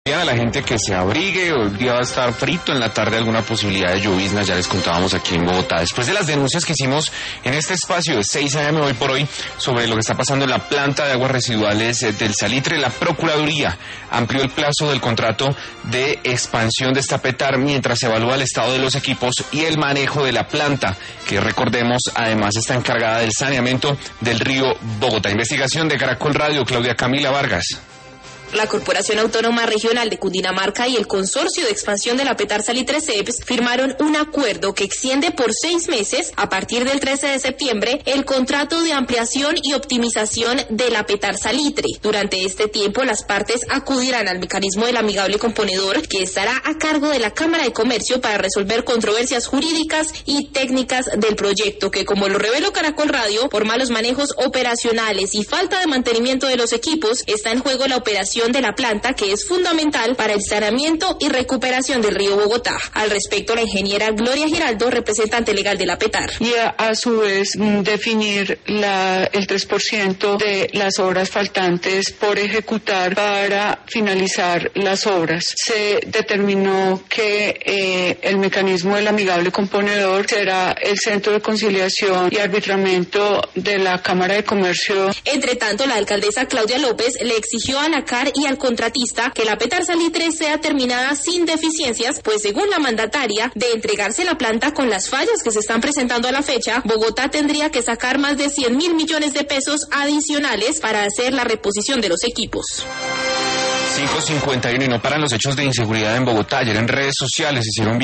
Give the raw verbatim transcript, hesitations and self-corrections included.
A la gente que se abrigue, hoy día va a estar frito, en la tarde alguna posibilidad de llovizna, ya les contábamos aquí en Bogotá. Después de las denuncias que hicimos en este espacio de seis a eme hoy por hoy sobre lo que está pasando en la planta de aguas residuales del Salitre, la Procuraduría amplió el plazo del contrato de expansión de esta PETAR mientras se evalúa el estado de los equipos y el manejo de la planta, que recordemos además está encargada del saneamiento del río Bogotá. Investigación de Caracol Radio, Claudia Camila Vargas. La Corporación Autónoma Regional de Cundinamarca y el Consorcio de Expansión de la PETAR Salitre CEPS firmaron un acuerdo que extiende por seis meses, a partir del trece de septiembre, el contrato de ampliación y optimización de la PETAR Salitre. Durante este tiempo, las partes acudirán al mecanismo del amigable componedor, que estará a cargo de la Cámara de Comercio para resolver controversias jurídicas y técnicas del proyecto, que, como lo reveló Caracol Radio, por malos manejos operacionales y falta de mantenimiento de los equipos, está en juego la operación de la planta, que es fundamental para el saneamiento y recuperación del río Bogotá. Al respecto, la ingeniera Gloria Giraldo, representante legal de la PETAR. Y a, a su vez definir la, el tres por ciento de las obras faltantes por ejecutar para finalizar las obras. Se determinó que eh, el mecanismo del amigable componedor será el centro de conciliación y arbitramiento de la Cámara de Comercio. Entre tanto, la alcaldesa Claudia López le exigió a la C A R y al contratista que la PETAR Salitre sea terminada sin deficiencias, pues según la mandataria, de entregarse la planta con las fallas que se están presentando a la fecha, Bogotá tendría que sacar más de cien mil millones de pesos adicionales para hacer la reposición de los equipos. cinco cincuenta y uno y no paran los hechos de inseguridad en Bogotá. Ayer en redes sociales hicieron